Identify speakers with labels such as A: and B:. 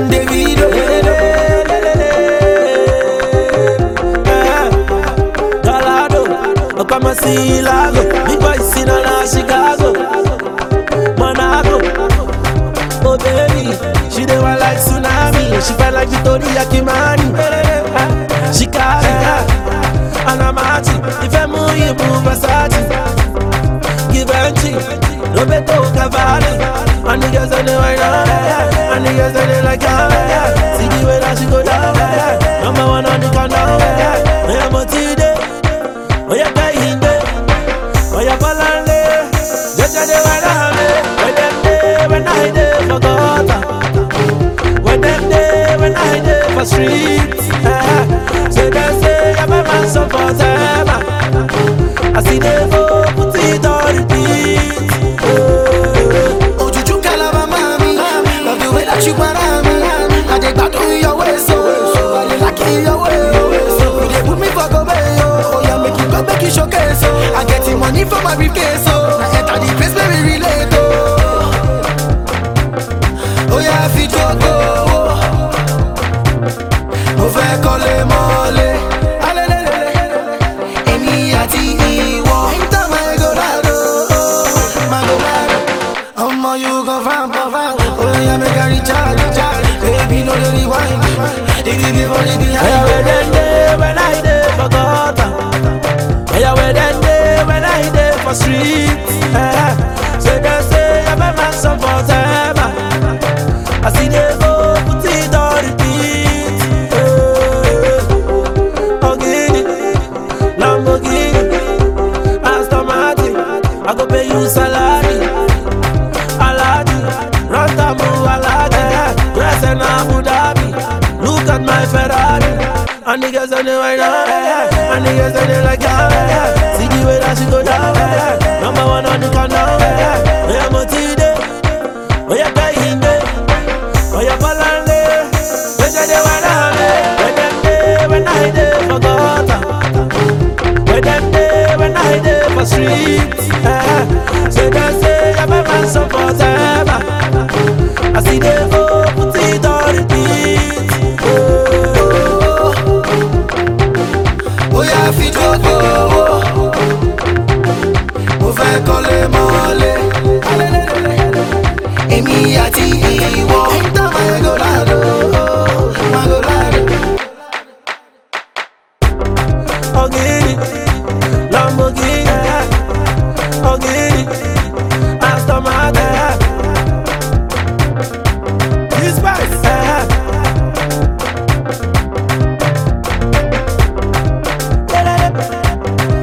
A: Davido.
B: Galado, Okamasilago, big boys in Chicago, Monaco. Oh baby, she dey want like tsunami. She felt like Victoria Kimani. She carry her, and I'm at it. If I'm moving, move Versace. Givenchy, Roberto Cavalli. And the girls on the right now, and the girls on the like yeah. See the way that she go down, number one on the countdown. I am a T-Day, oh yeah, Kahinde, oh yeah, Palande. Just a day when I'm there, when I day for gutter, when I day for streets. So they say I'm a man so for them. I see them go put it on repeat.
A: You want me, I dey bad on your way, so I dey like your way, so you dey put me for go away, oh yeah, make you showcase, so I get the money for my briefcase, so I enter the place where we relate, oh yeah, I fit to go, mo fẹ́ kọ́lé mọ́lé, èmi àti ìwọ, enter my Eldorado, ọmọ you go find, oh yeah, make I recharge, baby no dey rewind, dig for the behind.
B: When I dey for gutter, when I dey for street. So they say I'm a man so for them. I see they go put it on repeat. Ogini, Lamborghini, Aston Martin, I go pay you salary. Aladdin, Rantamu Aladdin, dress in Abu Dhabi. Look at my Ferrari, and the girls on the right now, and the girls on the like yeah. See the way that she go down, number one on the countdown. I am a T-Day, oh yeah, Kahinde, oh yeah, Palande. Just a day when I'm there, when I day for gutter, when I day for streets. So they say I'm a man so for them. I see them.